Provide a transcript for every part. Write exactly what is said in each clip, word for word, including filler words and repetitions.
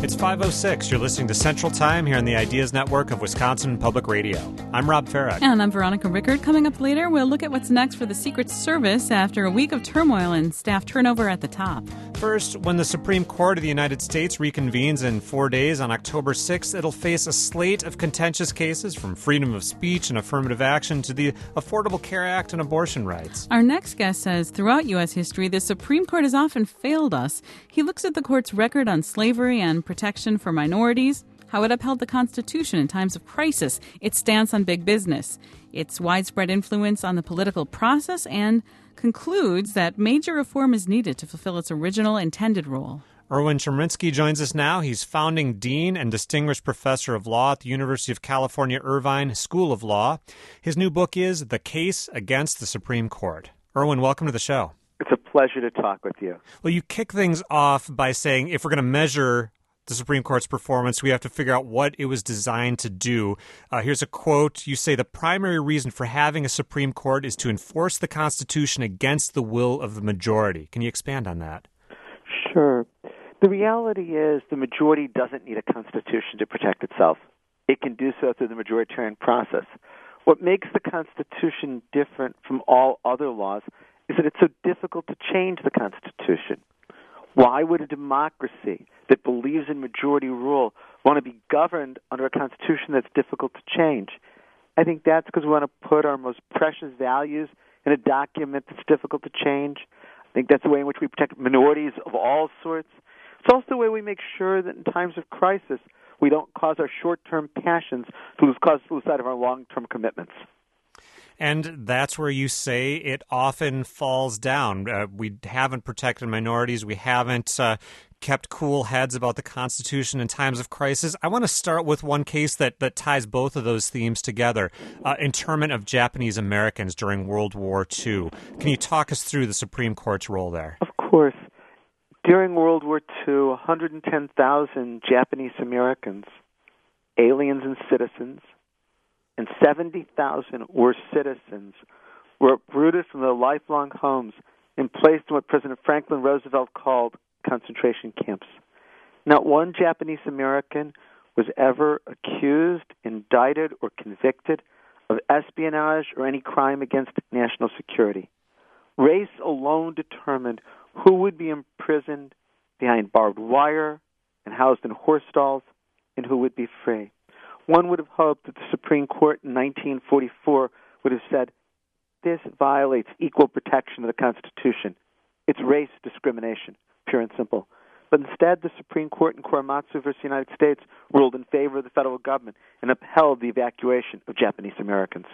It's five oh six. You're listening to Central Time here on the Ideas Network of Wisconsin Public Radio. I'm Rob Farah. And I'm Veronica Rickard. Coming up later, we'll look at what's next for the Secret Service after a week of turmoil and staff turnover at the top. First, when the Supreme Court of the United States reconvenes in four days on October sixth, it'll face a slate of contentious cases from freedom of speech and affirmative action to the Affordable Care Act and abortion rights. Our next guest says throughout U S history, the Supreme Court has often failed us. He looks at the court's record on slavery and protection for minorities, how it upheld the Constitution in times of crisis, its stance on big business, its widespread influence on the political process, and concludes that major reform is needed to fulfill its original intended role. Erwin Chemerinsky joins us now. He's founding dean and distinguished professor of law at the University of California, Irvine School of Law. His new book is The Case Against the Supreme Court. Erwin, welcome to the show. It's a pleasure to talk with you. Well, you kick things off by saying if we're going to measure the Supreme Court's performance, we have to figure out what it was designed to do. Uh, here's a quote. You say the primary reason for having a Supreme Court is to enforce the Constitution against the will of the majority. Can you expand on that? Sure. The reality is the majority doesn't need a Constitution to protect itself. It can do so through the majoritarian process. What makes the Constitution different from all other laws is that it's so difficult to change the Constitution. Why would a democracy that believes in majority rule want to be governed under a Constitution that's difficult to change? I think that's because we want to put our most precious values in a document that's difficult to change. I think that's the way in which we protect minorities of all sorts. It's also the way we make sure that in times of crisis, we don't cause our short-term passions to lose, cause lose sight of our long-term commitments. And that's where you say it often falls down. Uh, we haven't protected minorities. We haven't uh, kept cool heads about the Constitution in times of crisis. I want to start with one case that, that ties both of those themes together, uh, internment of Japanese Americans during World War Two. Can you talk us through the Supreme Court's role there? Of course. During World War Two, one hundred ten thousand Japanese Americans, aliens and citizens, and seventy thousand were citizens, were uprooted from their lifelong homes and placed in what President Franklin Roosevelt called concentration camps. Not one Japanese American was ever accused, indicted, or convicted of espionage or any crime against national security. Race alone determined who would be imprisoned behind barbed wire and housed in horse stalls and who would be free. One would have hoped that the Supreme Court in nineteen forty-four would have said, this violates equal protection of the Constitution. It's race discrimination, pure and simple. But instead, the Supreme Court in Korematsu versus the United States ruled in favor of the federal government and upheld the evacuation of Japanese Americans.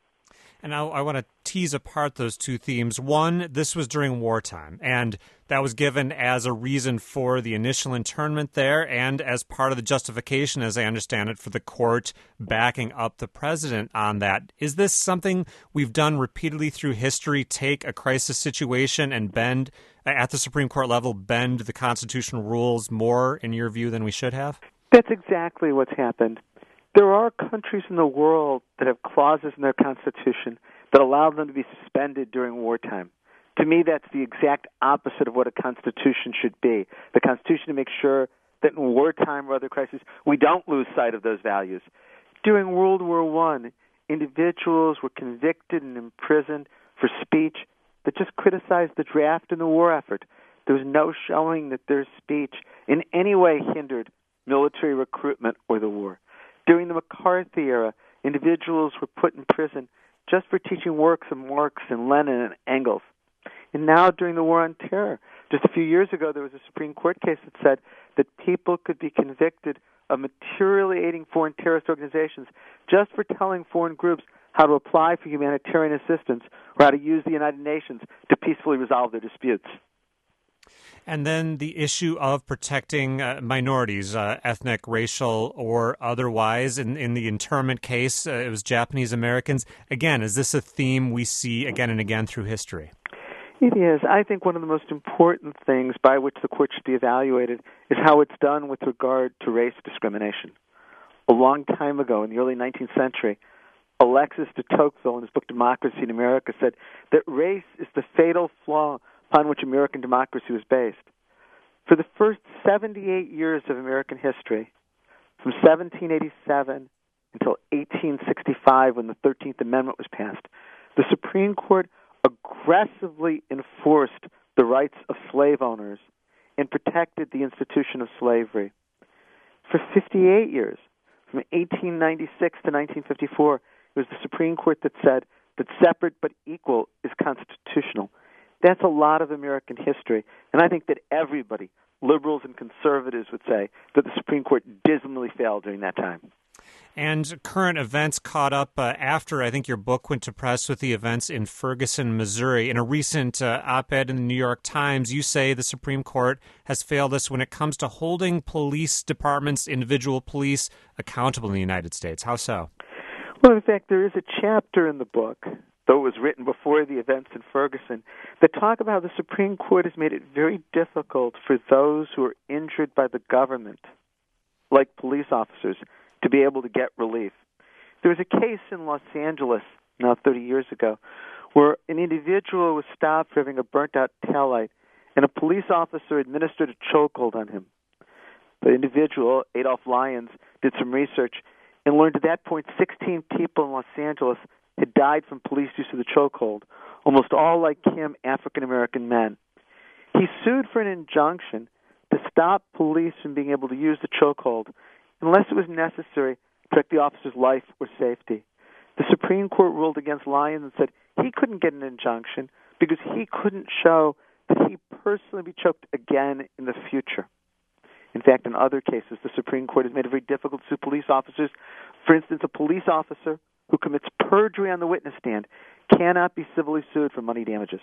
And I, I want to tease apart those two themes. One, this was during wartime, and that was given as a reason for the initial internment there and as part of the justification, as I understand it, for the court backing up the president on that. Is this something we've done repeatedly through history, take a crisis situation and bend, at the Supreme Court level, bend the constitutional rules more, in your view, than we should have? That's exactly what's happened. There are countries in the world that have clauses in their constitution that allow them to be suspended during wartime. To me, that's the exact opposite of what a constitution should be. The Constitution to make sure that in wartime or other crises, we don't lose sight of those values. During World War One, individuals were convicted and imprisoned for speech that just criticized the draft and the war effort. There was no showing that their speech in any way hindered military recruitment or the war. During the McCarthy era, individuals were put in prison just for teaching works of Marx and Lenin and Engels. And now during the War on Terror, just a few years ago, there was a Supreme Court case that said that people could be convicted of materially aiding foreign terrorist organizations just for telling foreign groups how to apply for humanitarian assistance or how to use the United Nations to peacefully resolve their disputes. And then the issue of protecting uh, minorities, uh, ethnic, racial, or otherwise. In, in the internment case, uh, it was Japanese Americans. Again, is this a theme we see again and again through history? It is. I think one of the most important things by which the court should be evaluated is how it's done with regard to race discrimination. A long time ago, in the early nineteenth century, Alexis de Tocqueville, in his book Democracy in America, said that race is the fatal flaw upon which American democracy was based. For the first seventy-eight years of American history, from seventeen eighty-seven until eighteen sixty-five when the thirteenth Amendment was passed, the Supreme Court aggressively enforced the rights of slave owners and protected the institution of slavery. For fifty-eight years, from eighteen ninety-six to nineteen fifty-four, it was the Supreme Court that said that separate but equal is constitutional. That's a lot of American history, and I think that everybody, liberals and conservatives, would say that the Supreme Court dismally failed during that time. And current events caught up uh, after, I think, your book went to press with the events in Ferguson, Missouri. In a recent uh, op-ed in the New York Times, you say the Supreme Court has failed us when it comes to holding police departments, individual police, accountable in the United States. How so? Well, in fact, there is a chapter in the book, though it was written before the events in Ferguson, that talk about how the Supreme Court has made it very difficult for those who are injured by the government, like police officers, to be able to get relief. There was a case in Los Angeles, now thirty years ago, where an individual was stopped for having a burnt-out taillight, and a police officer administered a chokehold on him. The individual, Adolph Lyons, did some research and learned at that point sixteen people in Los Angeles had died from police use of the chokehold, almost all like him, African-American men. He sued for an injunction to stop police from being able to use the chokehold unless it was necessary to protect the officer's life or safety. The Supreme Court ruled against Lyons and said he couldn't get an injunction because he couldn't show that he personally be choked again in the future. In fact, in other cases, the Supreme Court has made it very difficult to sue police officers. For instance, a police officer who commits perjury on the witness stand cannot be civilly sued for money damages.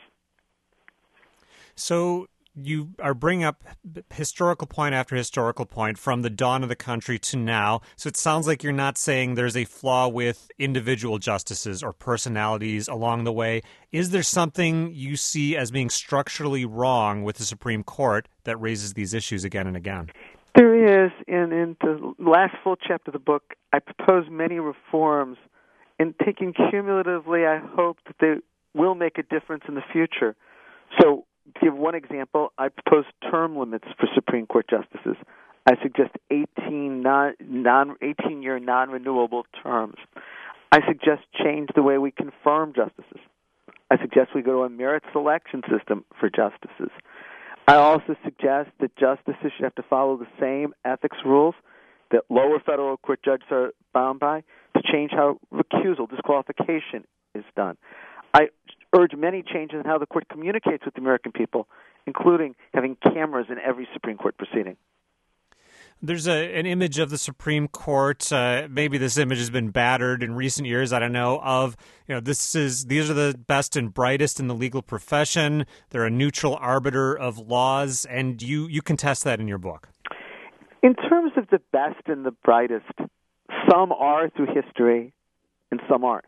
So you are bringing up historical point after historical point from the dawn of the country to now. So it sounds like you're not saying there's a flaw with individual justices or personalities along the way. Is there something you see as being structurally wrong with the Supreme Court that raises these issues again and again? There is. And in the last full chapter of the book, I propose many reforms. And taken cumulatively, I hope that they will make a difference in the future. So, to give one example, I propose term limits for Supreme Court justices. I suggest eighteen non, non, eighteen-year non-renewable terms. I suggest change the way we confirm justices. I suggest we go to a merit selection system for justices. I also suggest that justices should have to follow the same ethics rules that lower federal court judges are bound by to change how recusal, disqualification is done. I urge many changes in how the court communicates with the American people, including having cameras in every Supreme Court proceeding. There's a, an image of the Supreme Court. Uh, maybe this image has been battered in recent years. I don't know. Of you know, this is these are the best and brightest in the legal profession. They're a neutral arbiter of laws, and you you contest that in your book. In terms of the best and the brightest, some are through history, and some aren't.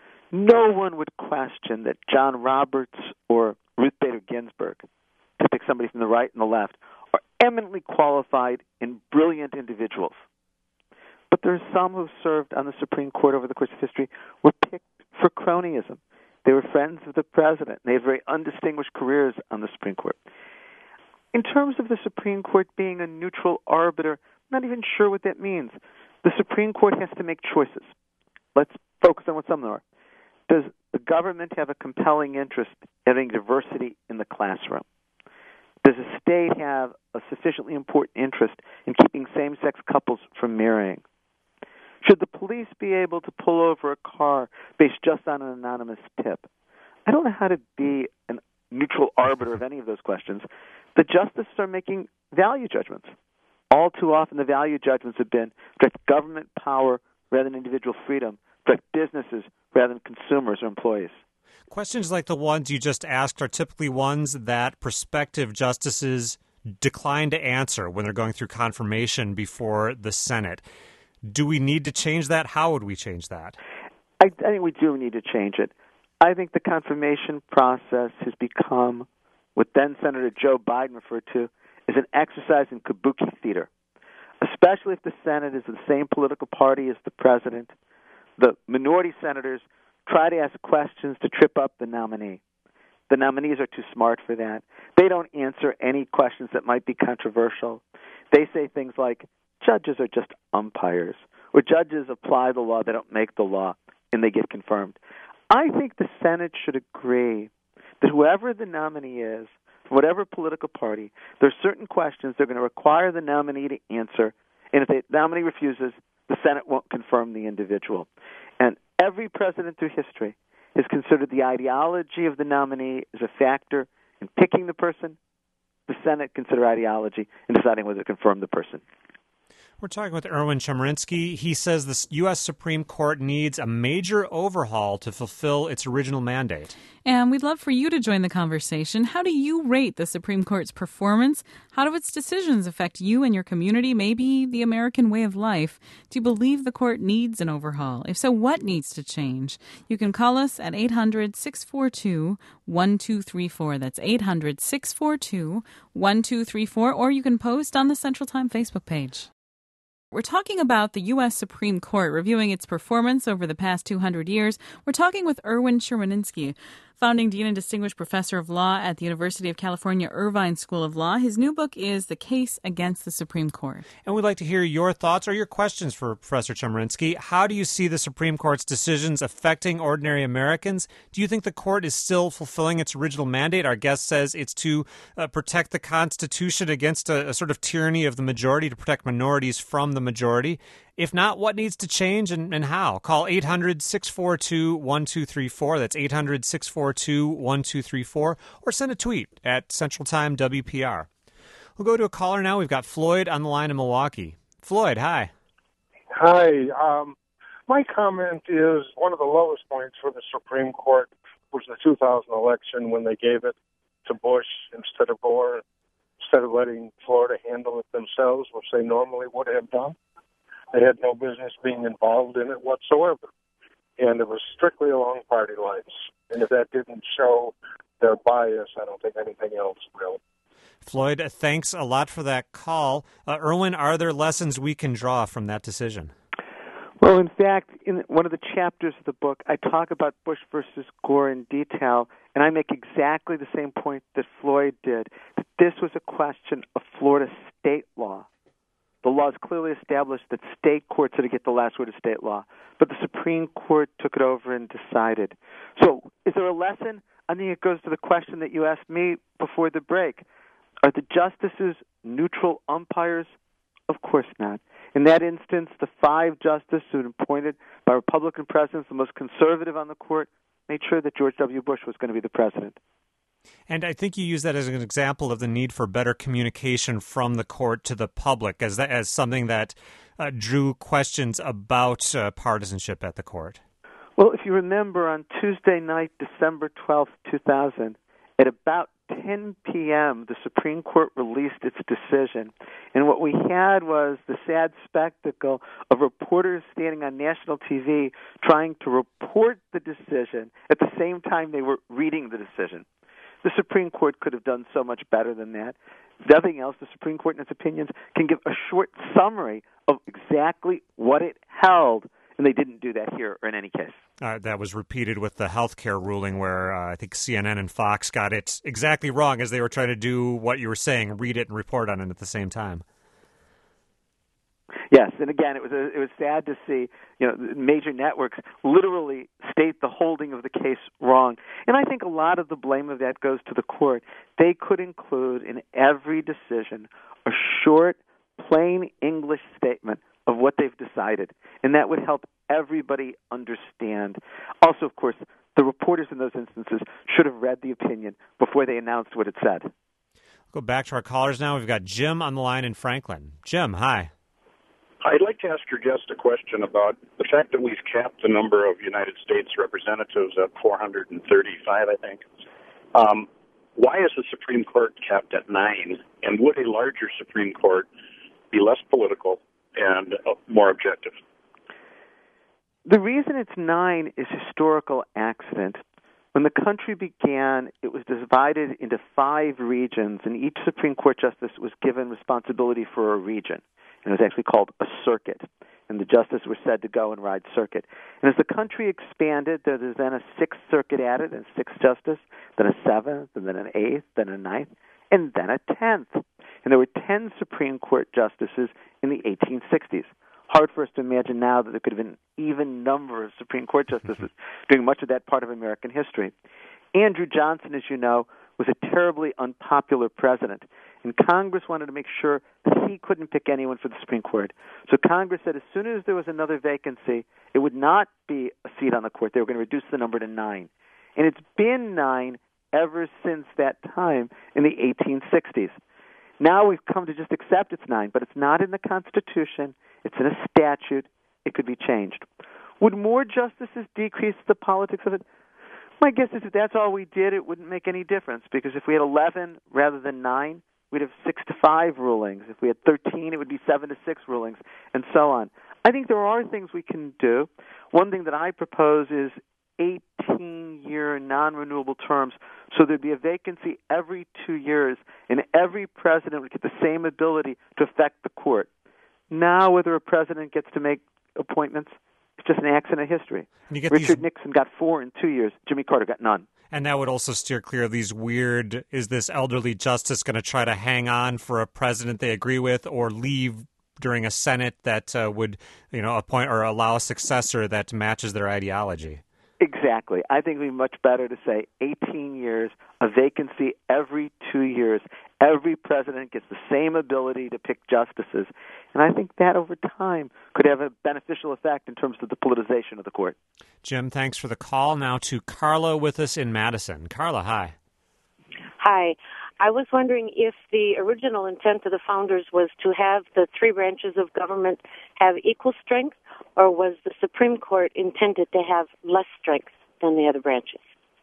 No one would question that John Roberts or Ruth Bader Ginsburg, to pick somebody from the right and the left, are eminently qualified and brilliant individuals. But there are some who served on the Supreme Court over the course of history were picked for cronyism. They were friends of the president, and they had very undistinguished careers on the Supreme Court. In terms of the Supreme Court being a neutral arbiter, I'm not even sure what that means. The Supreme Court has to make choices. Let's focus on what some of them are. Does the government have a compelling interest in having diversity in the classroom? Does a state have a sufficiently important interest in keeping same-sex couples from marrying? Should the police be able to pull over a car based just on an anonymous tip? I don't know how to be a neutral arbiter of any of those questions. The justices are making value judgments. All too often the value judgments have been protect government power rather than individual freedom, protect businesses rather than consumers or employees. Questions like the ones you just asked are typically ones that prospective justices decline to answer when they're going through confirmation before the Senate. Do we need to change that? How would we change that? I, I think we do need to change it. I think the confirmation process has become what then-Senator Joe Biden referred to as an exercise in kabuki theater, especially if the Senate is the same political party as the president. The minority senators try to ask questions to trip up the nominee. The nominees are too smart for that. They don't answer any questions that might be controversial. They say things like, judges are just umpires, or judges apply the law, they don't make the law, and they get confirmed. I think the Senate should agree that whoever the nominee is, whatever political party, there are certain questions they're going to require the nominee to answer, and if the nominee refuses, the Senate won't confirm the individual. And every president through history has considered the ideology of the nominee as a factor in picking the person. The Senate consider ideology in deciding whether to confirm the person. We're talking with Erwin Chemerinsky. He says the U S Supreme Court needs a major overhaul to fulfill its original mandate. And we'd love for you to join the conversation. How do you rate the Supreme Court's performance? How do its decisions affect you and your community, maybe the American way of life? Do you believe the court needs an overhaul? If so, what needs to change? You can call us at eight hundred, six four two, one two three four. That's eight hundred, six four two, one two three four. Or you can post on the Central Time Facebook page. We're talking about the U S Supreme Court, reviewing its performance over the past two hundred years. We're talking with Erwin Chemerinsky, founding dean and distinguished professor of law at the University of California Irvine School of Law. His new book is The Case Against the Supreme Court. And we'd like to hear your thoughts or your questions for Professor Chemerinsky. How do you see the Supreme Court's decisions affecting ordinary Americans? Do you think the court is still fulfilling its original mandate? Our guest says it's to uh, protect the Constitution against a, a sort of tyranny of the majority, to protect minorities from the majority. If not, what needs to change and, and how? Call eight hundred, six four two, one two three four. That's eight hundred, six four two, one two three four. Or send a tweet at Central Time W P R. We'll go to a caller now. We've got Floyd on the line in Milwaukee. Floyd, hi. Hi. Um, my comment is one of the lowest points for the Supreme Court was the two thousand election when they gave it to Bush instead of Gore, instead of letting Florida handle it themselves, which they normally would have done. They had no business being involved in it whatsoever. And it was strictly along party lines. And if that didn't show their bias, I don't think anything else will. Floyd, thanks a lot for that call. Uh, Erwin, are there lessons we can draw from that decision? Well, in fact, in one of the chapters of the book, I talk about Bush versus Gore in detail, and I make exactly the same point that Floyd did, that this was a question of Florida state law. The law is clearly established that state courts are to get the last word of state law, but the Supreme Court took it over and decided. So is there a lesson? I think it goes to the question that you asked me before the break. Are the justices neutral umpires? Of course not. In that instance, the five justices who were appointed by Republican presidents, the most conservative on the court, made sure that George W. Bush was going to be the president. And I think you use that as an example of the need for better communication from the court to the public as that, as something that uh, drew questions about uh, partisanship at the court. Well, if you remember, on Tuesday night, December twelfth, two thousand, at about ten p.m., the Supreme Court released its decision. And what we had was the sad spectacle of reporters standing on national T V trying to report the decision at the same time they were reading the decision. The Supreme Court could have done so much better than that. If nothing else, the Supreme Court in its opinions can give a short summary of exactly what it held, and they didn't do that here or in any case. Uh, that was repeated with the healthcare ruling where uh, I think C N N and Fox got it exactly wrong as they were trying to do what you were saying, read it and report on it at the same time. Yes, and again, it was a, it was sad to see, you know, major networks literally state the holding of the case wrong. And I think a lot of the blame of that goes to the court. They could include in every decision a short, plain English statement of what they've decided, and that would help everybody understand. Also, of course, the reporters in those instances should have read the opinion before they announced what it said. We'll go back to our callers now. We've got Jim on the line in Franklin. Jim, hi. I'd like to ask your guest a question about the fact that we've capped the number of United States representatives at four hundred thirty-five, I think. Um, why is the Supreme Court capped at nine? And would a larger Supreme Court be less political and uh, more objective? The reason it's nine is historical accident. When the country began, it was divided into five regions, and each Supreme Court justice was given responsibility for a region. and it was actually called a circuit. And the justices were said to go and ride circuit. And as the country expanded, there was then a sixth circuit added, and a sixth justice, then a seventh, and then an eighth, then a ninth, and then a tenth. And there were ten Supreme Court justices in the eighteen sixties. Hard for us to imagine now that there could have been an even number of Supreme Court justices during much of that part of American history. Andrew Johnson, as you know, was a terribly unpopular president, and Congress wanted to make sure that he couldn't pick anyone for the Supreme Court. So Congress said as soon as there was another vacancy, it would not be a seat on the court. They were going to reduce the number to nine. And it's been nine ever since that time in the eighteen sixties. Now we've come to just accept it's nine, but it's not in the Constitution. It's in a statute. It could be changed. Would more justices decrease the politics of it? My guess is if that's all we did, it wouldn't make any difference, because if we had eleven rather than nine, we'd have six to five rulings. If we had thirteen, it would be seven to six rulings, and so on. I think there are things we can do. One thing that I propose is eighteen-year non-renewable terms, so there'd be a vacancy every two years, and every president would get the same ability to affect the court. Now, whether a president gets to make appointments, it's just an accident of history. Richard these... Nixon got four in two years. Jimmy Carter got none. And that would also steer clear of these weird, is this elderly justice going to try to hang on for a president they agree with or leave during a Senate that uh, would, you know, appoint or allow a successor that matches their ideology? Exactly. I think it would be much better to say eighteen years, a vacancy every two years. Every president gets the same ability to pick justices. And I think that over time could have a beneficial effect in terms of the politicization of the court. Jim, thanks for the call. Now to Carla with us in Madison. Carla, hi. Hi. I was wondering if the original intent of the founders was to have the three branches of government have equal strength, or was the Supreme Court intended to have less strength than the other branches?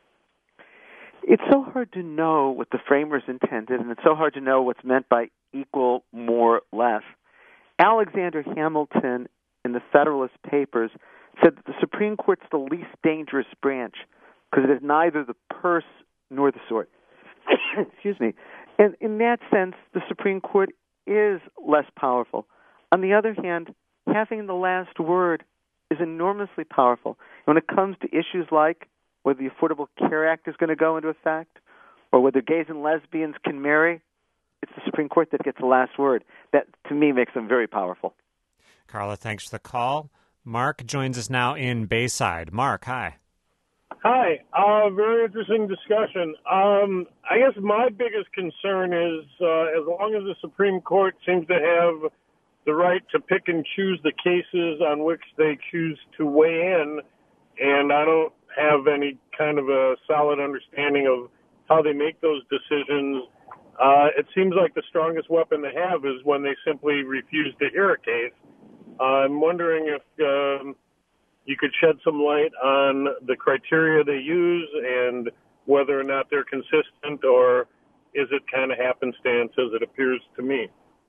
It's so hard to know what the framers intended, and it's so hard to know what's meant by equal, more, less. Alexander Hamilton, in the Federalist Papers, said that the Supreme Court's the least dangerous branch because it is neither the purse nor the sword. Excuse me. And in that sense, the Supreme Court is less powerful. On the other hand, having the last word is enormously powerful. When it comes to issues like whether the Affordable Care Act is going to go into effect or whether gays and lesbians can marry, it's the Supreme Court that gets the last word. That, to me, makes them very powerful. Carla, thanks for the call. Mark joins us now in Bayside. Mark, hi. Hi. Uh, very interesting discussion. Um, I guess my biggest concern is uh, as long as the Supreme Court seems to have the right to pick and choose the cases on which they choose to weigh in, and I don't have any kind of a solid understanding of how they make those decisions, uh, it seems like the strongest weapon they have is when they simply refuse to hear a case. Uh, I'm wondering if um, you could shed some light on the criteria they use and whether or not they're consistent, or is it kind of happenstance as it appears to me?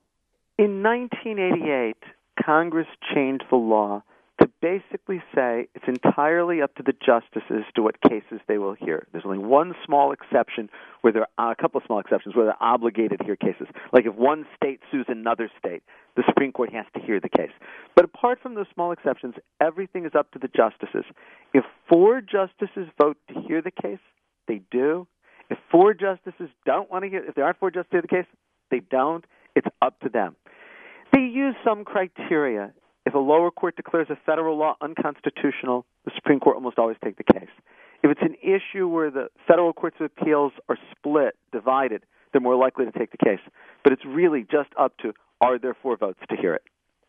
In nineteen eighty-eight, Congress changed the law to basically say it's entirely up to the justices to what cases they will hear. There's only one small exception, where there are a couple of small exceptions, where they're obligated to hear cases. Like if one state sues another state, the Supreme Court has to hear the case. But apart from those small exceptions, everything is up to the justices. If four justices vote to hear the case, they do. If four justices don't want to hear, if there aren't four justices to hear the case, they don't. It's up to them. They use some criteria. If a lower court declares a federal law unconstitutional, the Supreme Court almost always take the case. If it's an issue where the federal courts of appeals are split, divided, they're more likely to take the case. But it's really just up to, are there four votes to hear it?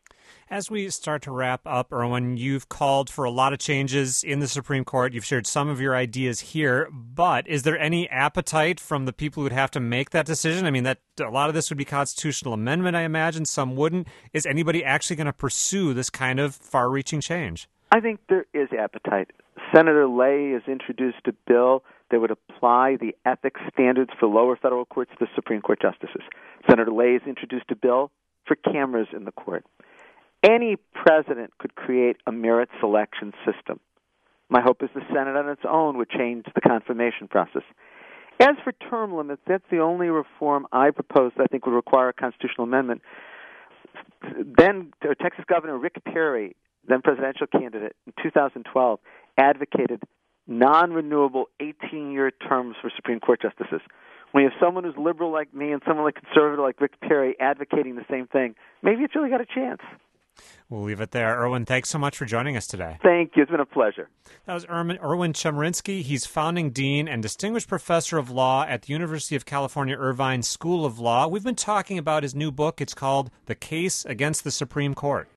As we start to wrap up, Erwin, you've called for a lot of changes in the Supreme Court. You've shared some of your ideas here, but is there any appetite from the people who would have to make that decision? I mean, that a lot of this would be constitutional amendment, I imagine. Some wouldn't. Is anybody actually going to pursue this kind of far-reaching change? I think there is appetite. Senator Lay has introduced a bill that would apply the ethics standards for lower federal courts to the Supreme Court justices. Senator Lay has introduced a bill for cameras in the court. Any president could create a merit selection system. My hope is the Senate on its own would change the confirmation process. As for term limits, that's the only reform I propose that I think would require a constitutional amendment. then Texas Governor Rick Perry, then presidential candidate in two thousand twelve, advocated non-renewable eighteen-year terms for Supreme Court justices. When you have someone who's liberal like me and someone like conservative like Rick Perry advocating the same thing, maybe it's really got a chance. We'll leave it there. Erwin, thanks so much for joining us today. Thank you. It's been a pleasure. That was Erwin, Erwin Chemerinsky. He's founding dean and distinguished professor of law at the University of California Irvine School of Law. We've been talking about his new book. It's called The Case Against the Supreme Court.